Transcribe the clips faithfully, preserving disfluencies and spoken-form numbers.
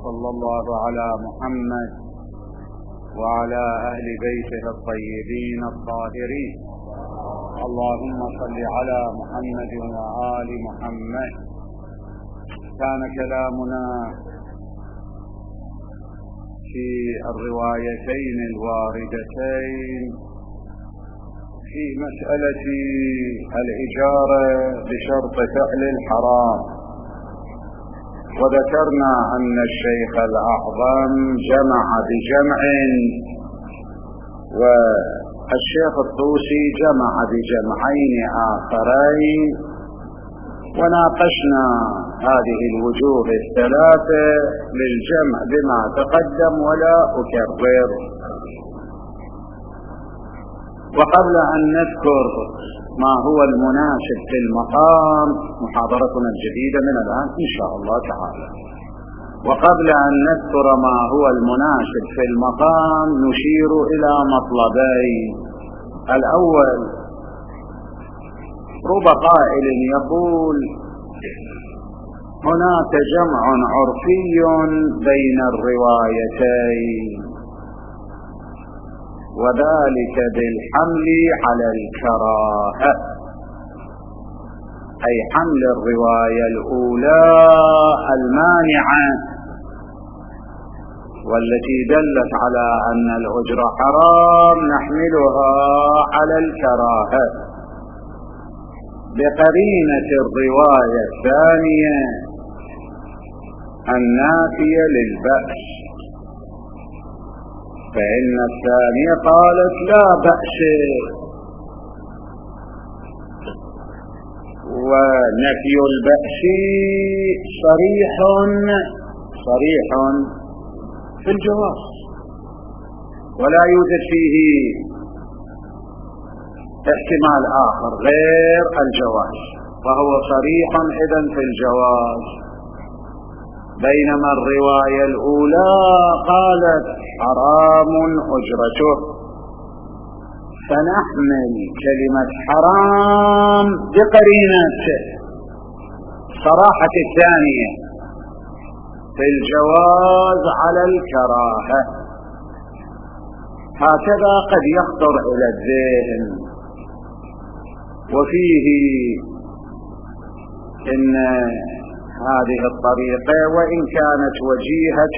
وصلى الله على محمد وعلى أهل بيته الطيبين الطاهرين. اللهم صل على محمد وآل محمد. كان كلامنا في الروايتين الواردتين في مسألة الإجارة بشرط فعل الحرام، وذكرنا أن الشيخ الأعظم جمع بجمع والشيخ الطوسي جمع بجمعين آخرين، وناقشنا هذه الوجوه الثلاثة للجمع بما تقدم ولا أكرر. وقبل أن نذكر ما هو المناسب في المقام، محاضرتنا الجديدة من الآن إن شاء الله تعالى، وقبل أن نذكر ما هو المناسب في المقام نشير إلى مطلبين. الأول، رب قائل يقول هناك جمع عرفي بين الروايتين، وذلك بالحمل على الكراهة، أي حمل الرواية الأولى المانعة والتي دلت على أن الأجر حرام نحملها على الكراهة بقرينة الرواية الثانية النافية للبأس، فإن الثانية قالت لا بأس، ونفي البأس صريح صريح في الجواز، ولا يوجد فيه احتمال آخر غير الجواز، وهو صريح إذن في الجواز. بينما الرواية الأولى قالت حرام أجرته، فنحمل كلمة حرام بقرينة صراحة الثانية في الجواز على الكراهة. هكذا قد يخطر إلى الذهن. وفيه إن هذه الطريقة وإن كانت وجيهة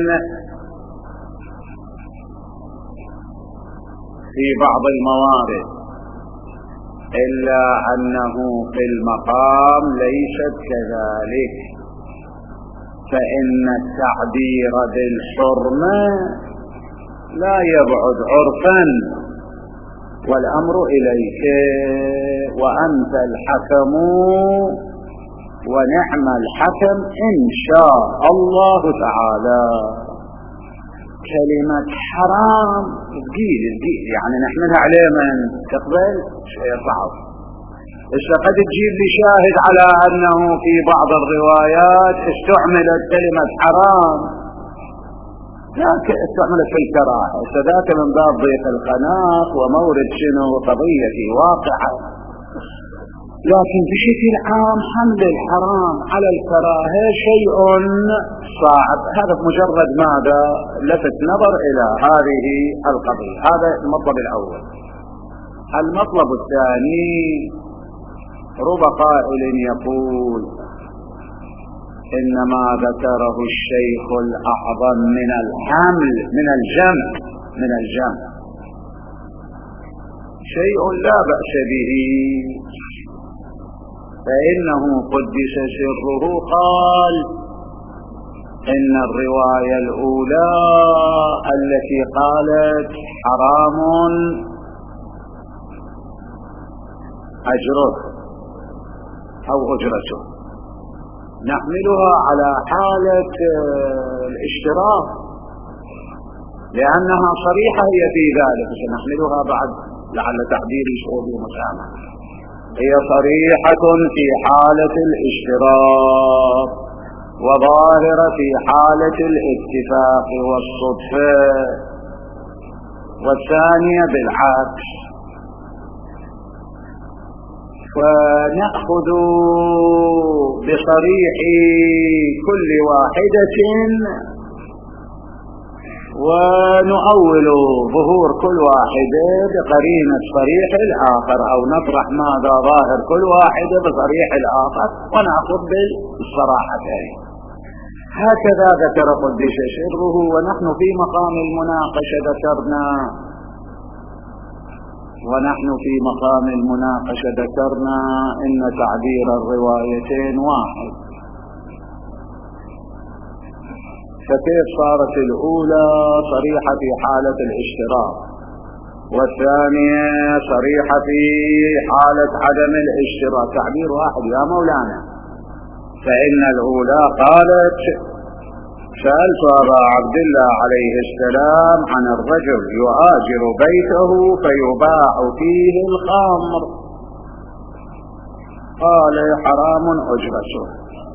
في بعض الموارد، إلا أنه في المقام ليست كذلك، فإن التعبير بالحرمة لا يبعد عرفا، والأمر إليك وأنت الحكم ونعم الحكم إن شاء الله تعالى. كلمة حرام ثقيل ثقيل، يعني نحملها عليه من تقبل شيء صعب. إذا قد تجيب لي شاهد على أنه في بعض الروايات استعملت كلمة حرام لكن استعملت في الكراهة، فذاك من باب ضيق القناة ومورد شنو قضية واقعة. لكن بشكل عام حمل الحرام على الكراهة شيء صعب. هذا مجرد ماذا لفت نظر إلى هذه القضية. هذا المطلب الأول. المطلب الثاني، رب قائل يقول إنما ذكره الشيخ الأعظم من الحمل من الجمع من الجمع شيء لا بأس به، فإنه قدس سره قال إن الرواية الأولى التي قالت حرام أجره أو أجرته نحملها على حالة الاشتراك، لأنها صريحة هي في ذلك، سنحملها بعد لعل تعبير شعوب المسامح، هي صريحة في حالة الاشتراك وظاهرة في حالة الاتفاق والصدفة، والثانية بالعكس. ونأخذ بصريح كل واحدة ونؤول ظهور كل واحدة بقرينة صريح الآخر، أو نطرح ماذا ظاهر كل واحدة بصريح الآخر ونأخذ بالصراحتين. هكذا ذكر قدس سره. ونحن في مقام المناقشة ذكرنا ونحن في مقام المناقشة ذكرنا إن تعبير الروايتين واحد. فكيف صارت الأولى صريحة في حالة الاشتراك والثانية صريحة في حالة عدم الاشتراك؟ تعبير واحد يا مولانا. فإن الأولى قالت: سألت أبا عبد الله عليه السلام عن الرجل يؤاجر بيته فيباع فيه الخمر، قال: حرام أجرته.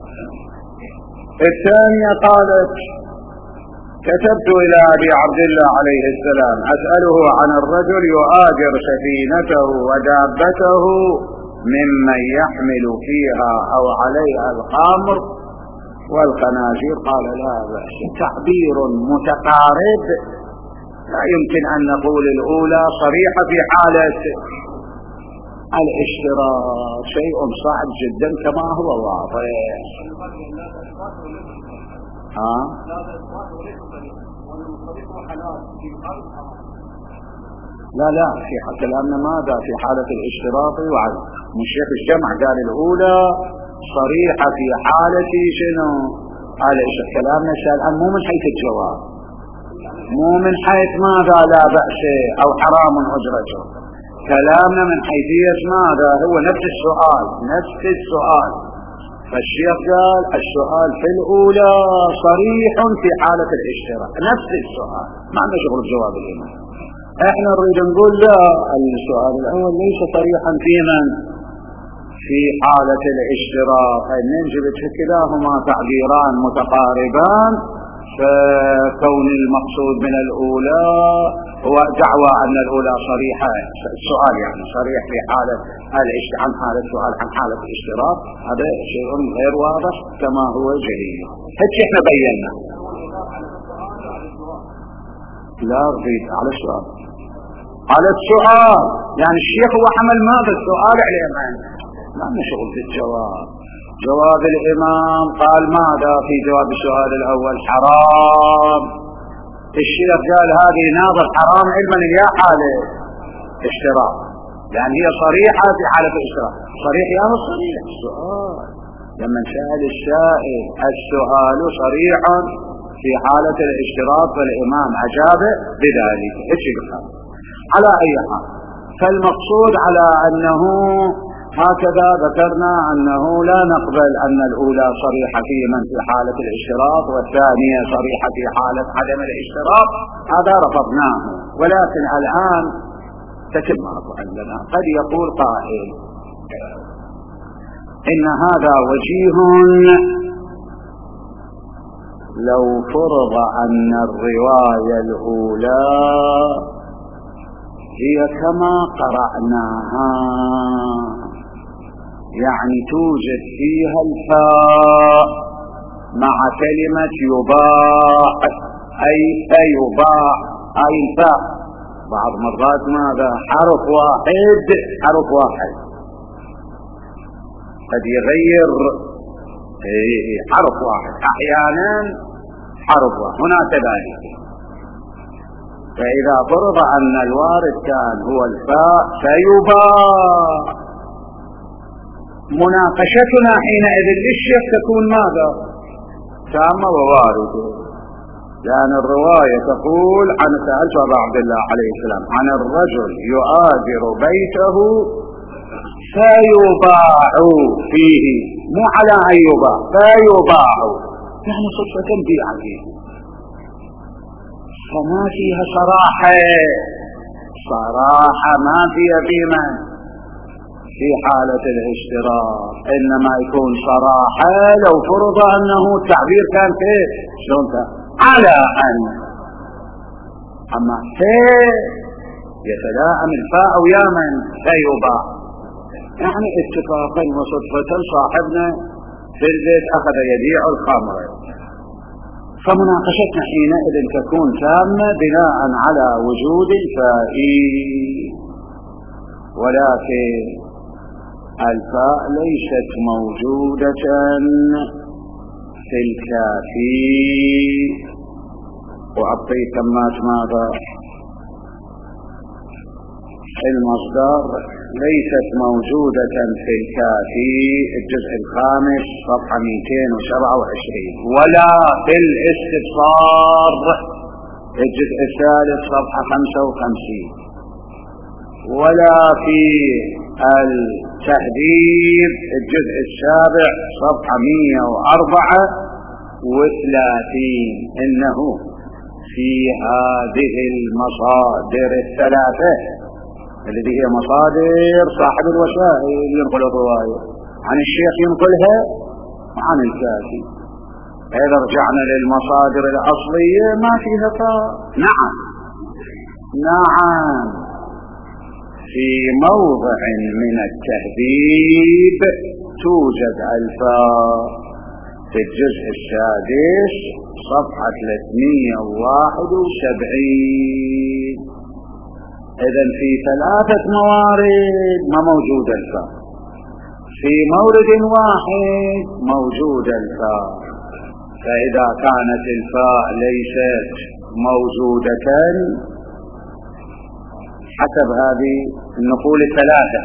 الثانية قالت: كتبت إلى أبي عبد الله عليه السلام أسأله عن الرجل يؤاجر سفينته ودابته ممن يحمل فيها أو عليها الخمر والخنازير، قال: لا بأس. تعبير متقارب، لا يمكن أن نقول الأولى صريحة في حالة الاشتراك، شيء صعب جدا كما هو واضح. ها؟ لا لا في كلامنا ماذا في حالة الاشتراك وعدم. الشيخ الجمع قال الأولى صريحة في حالة شنو؟ على كلامنا الآن مو من حيث الجواب، مو من حيث ماذا لا بأس أو حرام أجرته، كلامنا من حيثية ماذا هو نفس السؤال نفس السؤال. فالشيخ قال السؤال في الأولى صريح في حالة الاشتراك، نفس السؤال، ما عندنا شغل الجواب الإمام. احنا نريد نقول لا، السؤال الأول ليس صريحا في من؟ في حالة الاشتراك، أن ننجبت كلاهما تعبيران متقاربان، فكون المقصود من الأولى هو دعوى أن الأولى صريحة، السؤال يعني صريح في حالة عن حالة السؤال عن حالة الاشتراك، هذا شيء غير واضح كما هو جلي. هيك احنا بينا. لا أريد على السؤال على السؤال يعني الشيخ هو حمل ماذا السؤال عليه، ما نشغل في الجواب. جواب الإمام قال ماذا في جواب السؤال الأول؟ حرام. الشيخ قال هذه ناظر حرام علما يا حالة اشتراك، لأن هي صريحة في حالة الاشتراك. صريح يا هو صريح السؤال لما سأل السائل السؤال صريح في حالة الاشتراك، فالإمام أجاب بذلك. ايش يقول؟ على أي حال، فالمقصود على أنه هكذا ذكرنا أنه لا نقبل أن الأولى صريحة في من في حالة الاشتراك والثانية صريحة في حالة عدم الاشتراك، هذا رفضناه. ولكن الآن تتم عندنا. قد يقول قائل إن هذا وجيه لو فرض أن الرواية الأولى هي كما قرأناها، يعني توجد فيها الفاء مع كلمة يباع، أي أيباع أي الفاء بعض مرات ماذا حرف واحد حرف واحد قد يغير حرف واحد أحيانا حرف واحد هنا كذلك. فإذا فرض أن الوارد كان هو الفاء فيباع، مناقشتنا حينئذ للشيخ تكون ماذا؟ تامة وواردة، لأن الرواية تقول عن سألت أبا عبد الله عليه السلام عن الرجل يؤاجر بيته فيباع فيه، مو على أن يباع، فيباع يعني صدفة بيعه، فما فيها صراحة صراحة ما فيها في من في حالة الاشتراك، إنما يكون صراحة لو فرض أنه التعبير كان كيف شلون على أن، أما كيف يتلائم الفاء ويا من فيباع، يعني اتفاقا وصدفة صاحبنا في البيت أخذ يبيع الخمر فمناقشتنا حينئذ تكون تامة بناء على وجود الفائي، ولكن الفاء ليست موجودة في الكافي. وأعطي كمات ماذا؟ المصدر ليست موجودة في الكافي الجزء الخامس صفحة مئتين وسبعة وعشرين، ولا في الاستبصار الجزء الثالث صفحة خمسة وخمسين، ولا في التهذيب الجزء السابع صفحة مئة وأربعة وثلاثين. إنه في هذه المصادر الثلاثة التي هي مصادر صاحب الوسائل ينقل الرواية عن الشيخ ينقلها عن الكافي. إذا رجعنا للمصادر الأصلية ما فيها فاء. نعم نعم في موضع من التهذيب توجد الفاء في الجزء السادس صفحة ثلاثمئة وواحد وسبعين. إذن في ثلاثة موارد ما موجود الفاء، في مورد واحد موجود الفاء. فإذا كانت الفاء ليست موجودة حسب هذه النقول الثلاثة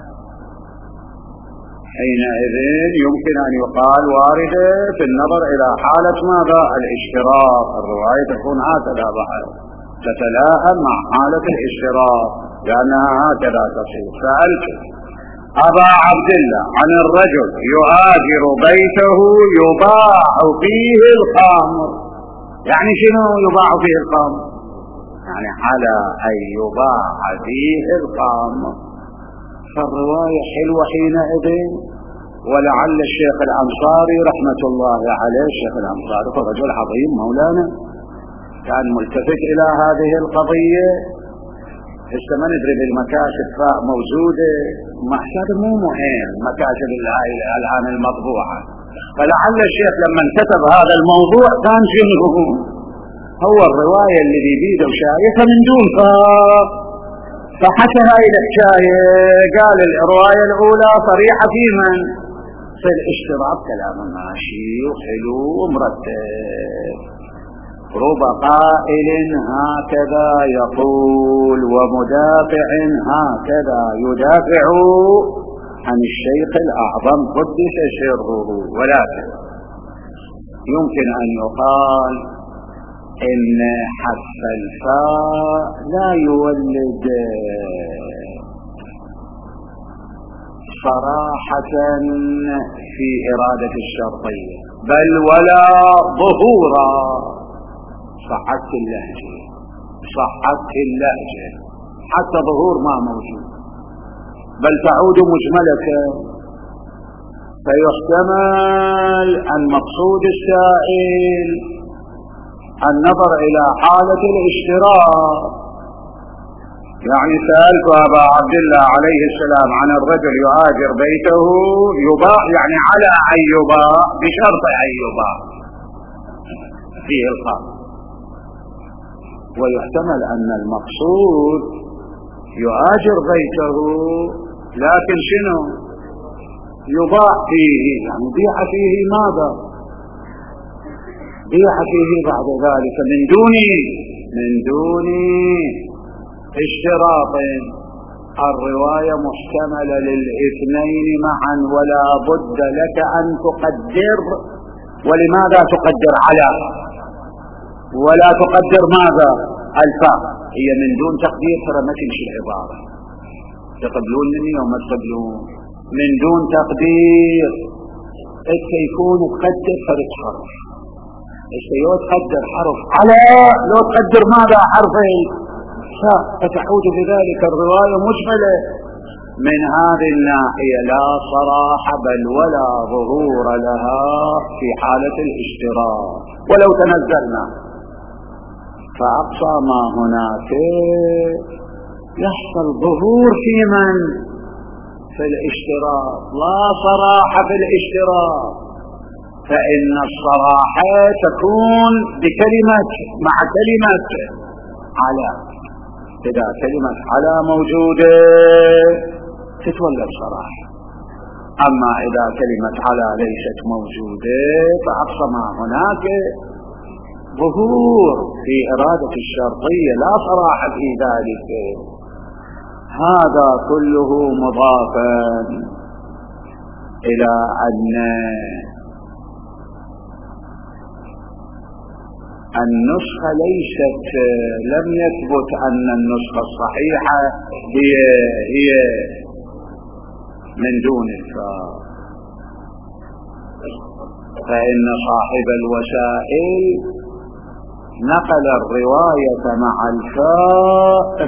حينئذ يمكن أن يقال واردة في النظر إلى حالة ماذا؟ الاشتراك. الرواية تكون هكذا بعد تتلائم مع حالة الاشتراك لأنها هكذا تصير. سألت أبا عبد الله عن الرجل يؤاجر بيته يباع فيه الخمر، يعني شنو يباع فيه الخمر؟ يعني على أن يباع فيه الخمر. فالرواية حلوة حينئذ. ولعل الشيخ الأنصاري رحمة الله عليه، الشيخ الأنصاري رجل عظيم مولانا كان ملتفت إلى هذه القضية. هسه ما ندري بالمكاتب فاء موجودة، محساب مو مهم مكاتب الآن المطبوعة. فلعل الشيخ لما كتب هذا الموضوع كان شنو هو الرواية اللي بيبيده وشايفها من دون فاء، فحتى هاي الحكاية قال الرواية الأولى صريحة في من؟ في الاشتراك. كلام ماشي وحلو ومرتب. رب قائل هكذا يقول ومدافع هكذا يدافع عن الشيخ الأعظم قدس سره. ولكن يمكن أن يقال إن حذف الفاء لا يولد صراحة في إرادة الشرطية، بل ولا ظهورا. صحت اللهجة صحت اللهجة حتى ظهور ما موجود، بل تعود مجملة. فيحتمل أن مقصود السائل النظر إلى حالة الاشتراك. يعني سألت أبا عبد الله عليه السلام عن الرجل يؤاجر بيته يباع، يعني على أن يباع بشرط أن يباع فيه الخمر. ويحتمل أن المقصود يؤاجر بيته لكن شنو يباع فيه، يعني بيع فيه ماذا؟ بيع فيه بعد ذلك من دون من دون اشتراط. الرواية محتملة للاثنين معا، ولا بد لك أن تقدر. ولماذا تقدر على ولا تقدر ماذا؟ الفاء. هي من دون تقدير ترى ما تمشي العبارة. تقبلون مني وما تقبلون؟ من دون تقدير إذ يكون تقدر فرق حرف. إذ تقدر حرف على لو تقدر ماذا؟ حرفين. فتعود بذلك الرواية مجملة. من هذه الناحية لا صراحة بل ولا ظهور لها في حالة الاشتراك. ولو تنزلنا فأقصى ما هناك يحصل ظهور في من؟ في الاشتراك. لا صراحة في الاشتراك. فإن الصراحة تكون بكلمة مع كلمة على. إذا كلمة على موجودة تتولد صراحة، أما إذا كلمة على ليست موجودة فأقصى ما هناك ظهور في إرادة الشرطية لا صراحة في ذلك. هذا كله مضافا إلى أن النسخة ليست لم يثبت أن النسخة الصحيحة هي هي من دون الفاء، فإن صاحب الوسائل نقل الرواية مع الفاء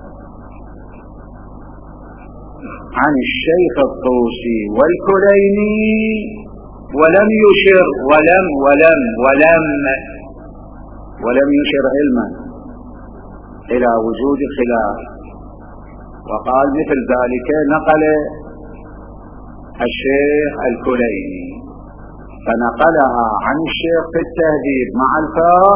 عن الشيخ الطوسي والكليني ولم يشر ولم ولم ولم ولم يشر علما إلى وجود خلاف، وقال مثل ذلك نقل الشيخ الكليني فنقلها عن الشيخ في التهذيب مع الفاء،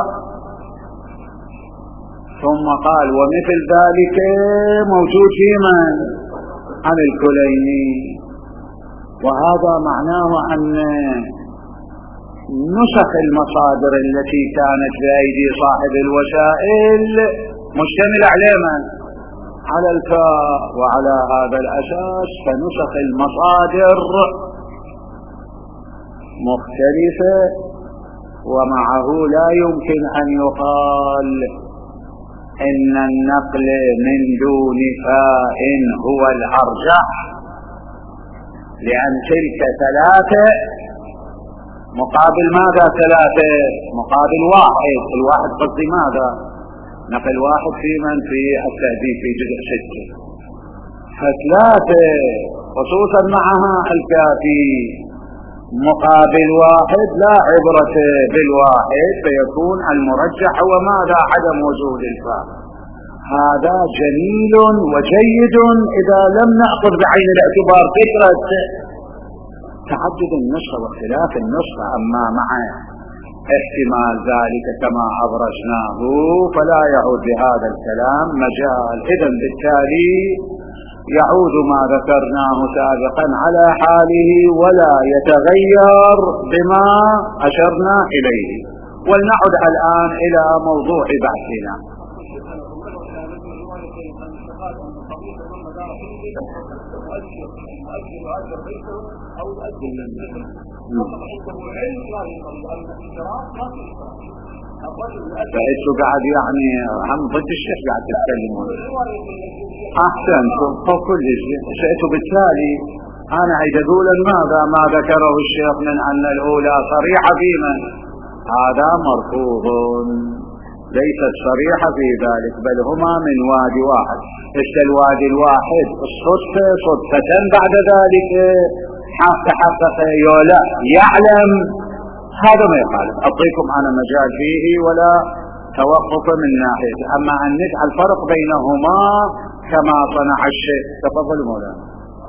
ثم قال ومثل ذلك موجود في من؟ عن الكليني. وهذا معناه أن نسخ المصادر التي كانت بأيدي صاحب الوسائل مشتمل على من؟ على الفاء، وعلى هذا الأساس فنسخ المصادر مختلفة، ومعه لا يمكن أن يقال إن النقل من دون فاء هو الأرجح، لأن تلك ثلاثة مقابل ماذا؟ ثلاثة مقابل واحد، الواحد قصدي ماذا؟ نقل واحد في من؟ في التهذيب في جزء ستة، فثلاثة خصوصا معها الكافي مقابل واحد لا عبرة بالواحد، فيكون المرجح هو ماذا؟ عدم وجود الفاء. هذا جميل وجيد إذا لم نأخذ بعين الاعتبار فكرة تعدد النسخة واختلاف النسخة، أما مع احتمال ذلك كما أبرزناه فلا يعود بهذا الكلام مجال. إذن بالتالي يعود ما ذكرناه سابقا على حاله ولا يتغير بما أشرنا إليه. ولنعد الآن إلى موضوع بحثنا. فإيش قاعد يعني هم ضد الشيخ قاعد تتكلمون؟ أحسن كل شيء شئت. بالتالي أنا عيد أقول ماذا ما ذكره الشيخ من أن الأولى صريحة في من؟ هذا مرفوض، ليست صريحة في ذلك، بل هما من وادي واحد. إيش الوادي الواحد الصدفة صدفة بعد ذلك تحقق يولا يعلم، هذا ما يخالف، أعطيكم أنا مجال فيه ولا توقف من ناحية. أما أن نجعل فرق بينهما كما صنع الشيء. تفضل مولانا.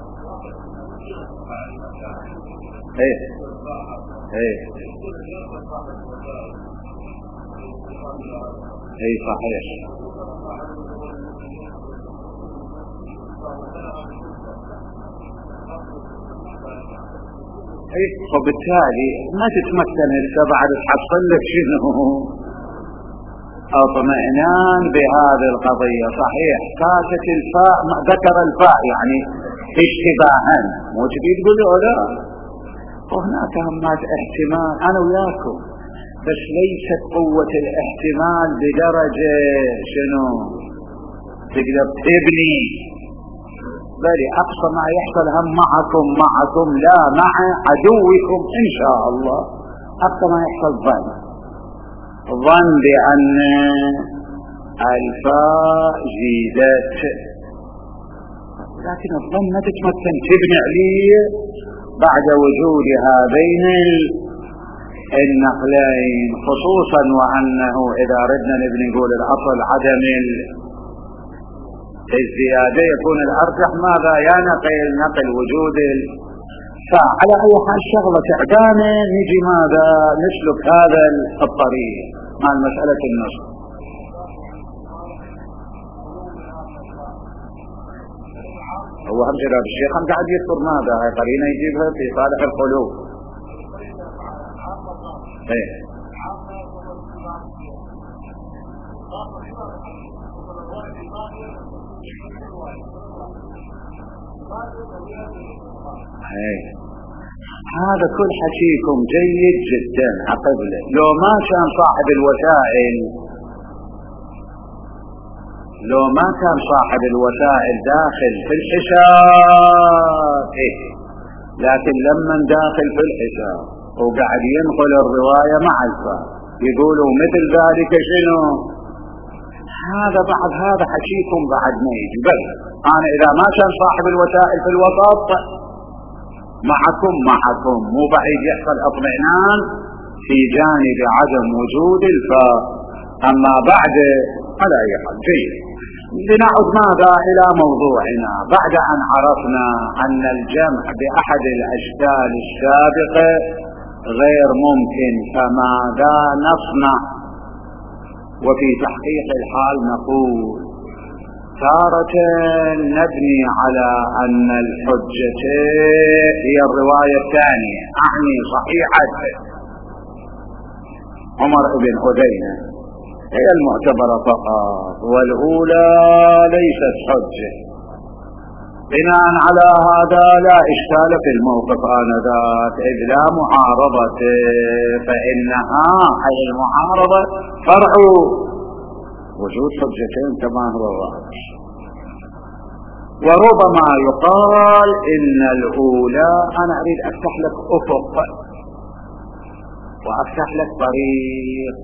ايه ايه ايه صحيح. ايه وبالتالي ما تتمكن انت بعد تحصل لك شنو؟ اطمئنان بهذه القضية. صحيح كانت الفاء ذكر الفاء يعني اشتباها، مو تبي تقول لا، وهناك همات احتمال انا وياكم، بس ليست قوة الاحتمال بدرجة شنو تقدر تبني، بل اقصى ما يحصل هم معكم معكم لا مع عدوكم ان شاء الله. اقصى ما يحصل ظن ظن بأن الفاء زيدت، لكن الظن ما تتمكن تبني عليه بعد وجود هذين النقلين، خصوصا وأنه إذا ردنا نبني نقول الأصل عدم الزيادة يكون الأرجح ماذا؟ يا نقل نقل وجود فعلى أي حال شغلة تعبانة نجي ماذا نسلك هذا الطريق مع مسألة النصر. هو هم جلال الشيخ هم قاعد يذكر ماذا هاي قرينة يجيبها في صالح القلوب. ايه ايه هذا كل حكيكم جيد جدا عقبله. لو ما كان صاحب الوسائل لو ما كان صاحب الوسائل داخل في الحساب إيه؟ لكن لما داخل في الحساب وقاعد ينقل الرواية مع الفا يقولوا مثل ذلك شنو هذا بعد هذا حكيكم بعد ما يجي. بل أنا إذا ما كان صاحب الوسائل في الوسط معكم معكم مو بعيد يحصل اطمئنان في جانب عدم وجود الفاء. أما بعد على أي حال جيد. لنعد ماذا إلى موضوعنا. بعد أن عرفنا أن الجمع بأحد الأشكال السابقة غير ممكن فماذا نصنع؟ وفي تحقيق الحال نقول تارة نبني على أن الحجة هي الرواية الثانية أعني صحيحة عمر بن عدينة هي المعتبرة فقط والأولى ليست حجة. بناء على هذا لا إشكال في الموقف آنذاك إذ لا معارضة فإنها أي المعارضة فرع وجود حجتين كما هو واضح. وربما يقال إن الأولى أنا أريد أفتح لك أفق وأفتح لك طريق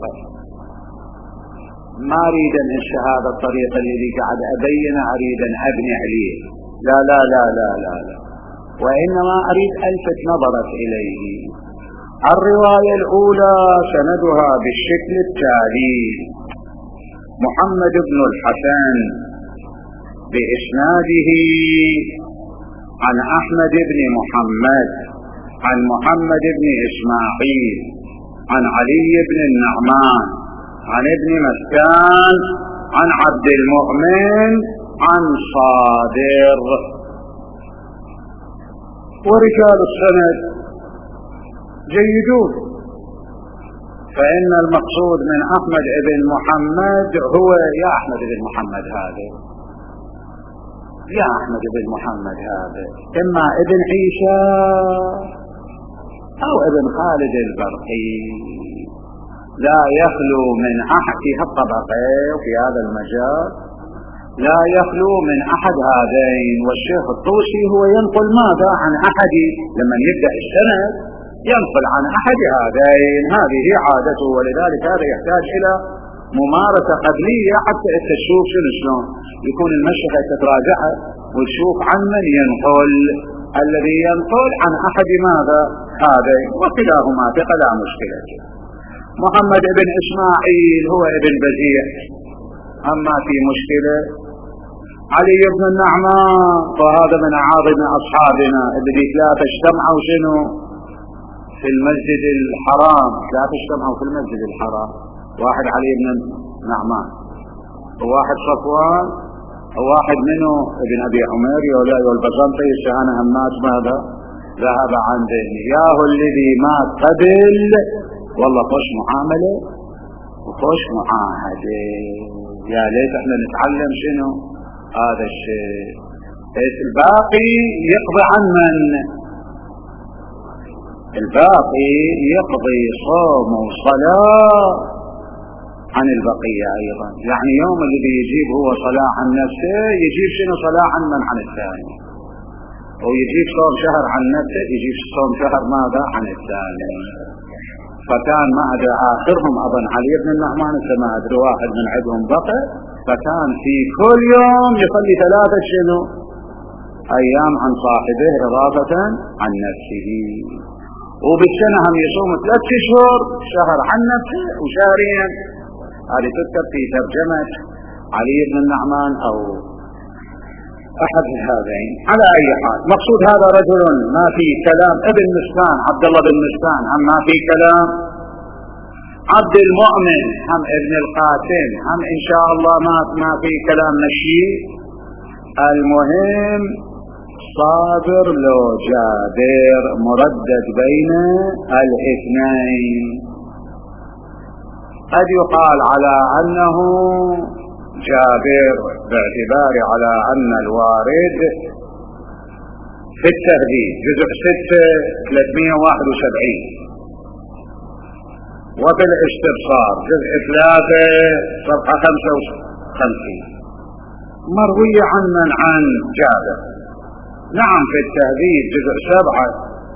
ما أريد أن أنشأ هذا الطريق الذي قاعد أبين أريد أن أبني عليه لا لا لا لا لا, لا. وإنما أريد ألفت نظرك إليه. الرواية الأولى سندها بالشكل التالي: محمد بن الحسن بإسناده عن أحمد بن محمد عن محمد بن إسماعيل عن علي بن النعمان عن ابن مسكان عن عبد المؤمن عن صادر. ورجال السند جيدون فإن المقصود من أحمد بن محمد هو يا أحمد بن محمد هذا يا أحمد بن محمد هذا إما ابن عيسى أو ابن خالد البرقي لا يخلو من أحد في الطبقة وفي هذا المجال لا يخلو من أحد هذين. والشيخ الطوسي هو ينقل ماذا عن أحد لما يبدأ السند ينقل عن أحد هذين هذه عادته. ولذلك هذا يحتاج إلى ممارسة قبلية حتى تشوف شنو شلون يكون المشيخة تتراجعها وتشوف عن من ينقل. الذي ينقل عن أحد ماذا هذين وكلاهما ثقة لا مشكلة. محمد بن إسماعيل هو ابن بزيع أما في مشكلة. علي بن النعمان وهذا من أعاظم أصحابنا الذي ثلاثة اجتمعوا شنو في المسجد الحرام ثلاثة اجتمعوا في المسجد الحرام واحد علي بن النعمان وواحد صفوان وواحد منه ابن أبي عمير يولا والبزنطي الشهانة همات ماذا ذهب عن ذهني ياهو الذي مات قبل والله خوش معاملة وخوش معاهدة. يا ليت احنا نتعلم شنو هذا الشيء. الباقي يقضي عن من؟ الباقي يقضي صوم وصلاة عن البقية أيضا. يعني يوم الذي يجيب هو صلاة عن نفسه يجيب شنو صلاة عن من عن الثاني ويجيب صوم شهر عن نفسه يجيب صوم شهر ماذا عن الثاني. فكان ما أدري آخرهم أظن علي بن النعمان ما أدري واحد من عندهم بقى فكان في كل يوم يصلي ثلاثة شنو أيام عن صاحبه إضافة عن نفسه. وبالسنة هم يصوم ثلاث شهور شهر عن نفسه وشهرين. هذه تذكر في ترجمة علي بن النعمان أو أحد هذين. على أي حال مقصود هذا رجل ما في كلام. ابن مسكان عبد الله بن مسكان هم ما في كلام. عبد المؤمن هم ابن القاسم هم إن شاء الله ما ما في كلام مشي. المهم صابر لو جابر مردد بين الاثنين. قد يقال على أنه جابر باعتبار على أن الوارد في التهذيب جزء ستة ثلاثمائة وواحد وسبعين، وفي الاستبصار جزء ثلاثة صفحة خمسة وخمسين مروي عن من عن جابر. نعم في التهذيب جزء سبعة،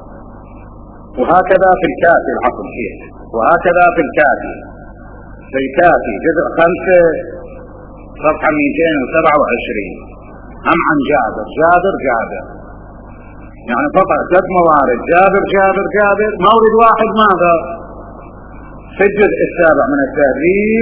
وهكذا في الكافي العقل فيه، وهكذا في الكافي في الكافي جزء خمسة صفحة مئتين وسبعة وعشرين هم عن جابر. جابر جابر يعني فقط ثلاث موارد، جابر جابر جابر. مورد واحد ماذا؟ في الجزء السابع من التهذيب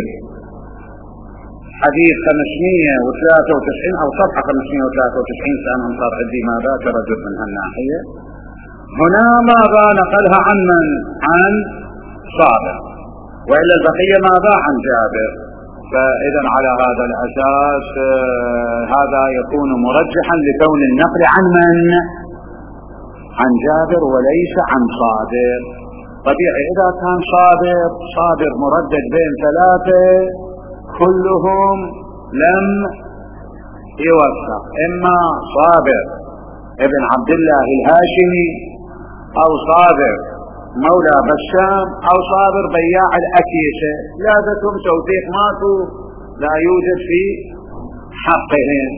حديث خمسمائة وثلاثة وتسعين أو صفحة خمسمائة وثلاثة وتسعين سنة صار عندي ماذا تردد من هالناحية. هنا ماذا نقلها عن من؟ عن صابر، وإلا البقية ماذا؟ عن جابر. فإذا على هذا الأساس هذا يكون مرجحا لكون النقل عن من؟ عن جابر وليس عن صابر. طبيعي إذا كان صابر صابر مردد بين ثلاثة كلهم لم يوثق، إما صابر ابن عبد الله الهاشمي أو صابر مولى بشام أو صابر بياع الأكيسة، لازم توثيق ماتو لا يوجد في حقهم.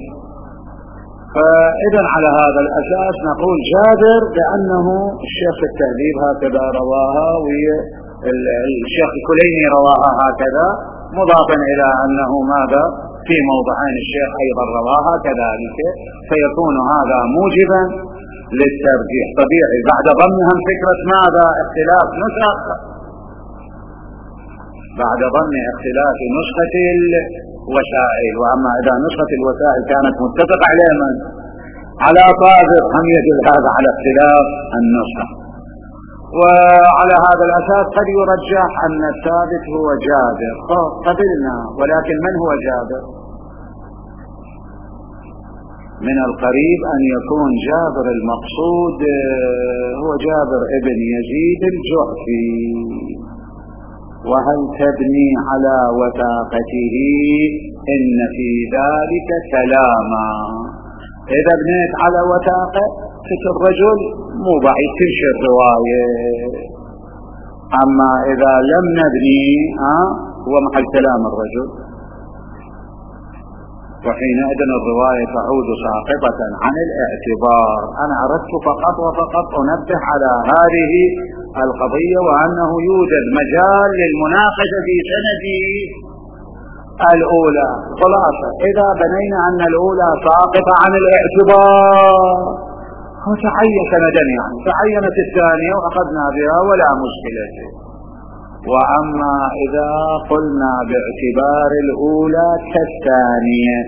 فإذا على هذا الأساس نقول جابر لأنه الشيخ التهذيب هكذا رواها، والشيخ الكليني رواها هكذا، مضافا إلى أنه ماذا في موضعين الشيخ أيضا رواها كذلك، فيكون هذا موجبا للترجيح. طبيعي بعد ضمنهم فكرة ماذا؟ اختلاف نسخ، بعد ضمن اختلاف نسخة الوسائل. وأما إذا نسخة الوسائل كانت متفق على من؟ على صابر، هم يدل هذا على اختلاف النسخة. وعلى هذا الأساس قد يرجح أن الثابت هو جابر، قبلنا، ولكن من هو جابر؟ من القريب أن يكون جابر المقصود هو جابر ابن يزيد الجعفي. وهل تبني على وثاقته؟ إن في ذلك كلاما. إذا بنيت على وثاقة الرجل مو بعيد تمشي الرواية، أما إذا لم نبني ها هو محل كلام الرجل، وحينئذ الرواية تعود ساقطة عن الاعتبار. أنا أردت فقط وفقط أنبه على هذه القضية، وأنه يوجد مجال للمناقشة في سندي الأولى. خلاصة إذا بنينا أن الأولى ساقطة عن الاعتبار وتعين سندا، يعني تعينت الثانية وأخذنا بها ولا مشكلة. وأما إذا قلنا باعتبار الأولى كالثانية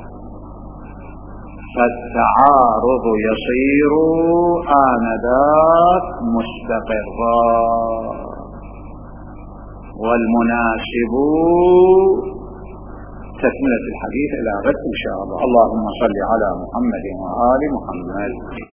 فالتعارض يصير آنذاك مستقرا، والمناسب تكملة الحديث إلى غد إن شاء الله. اللهم صل على محمد وآل محمد.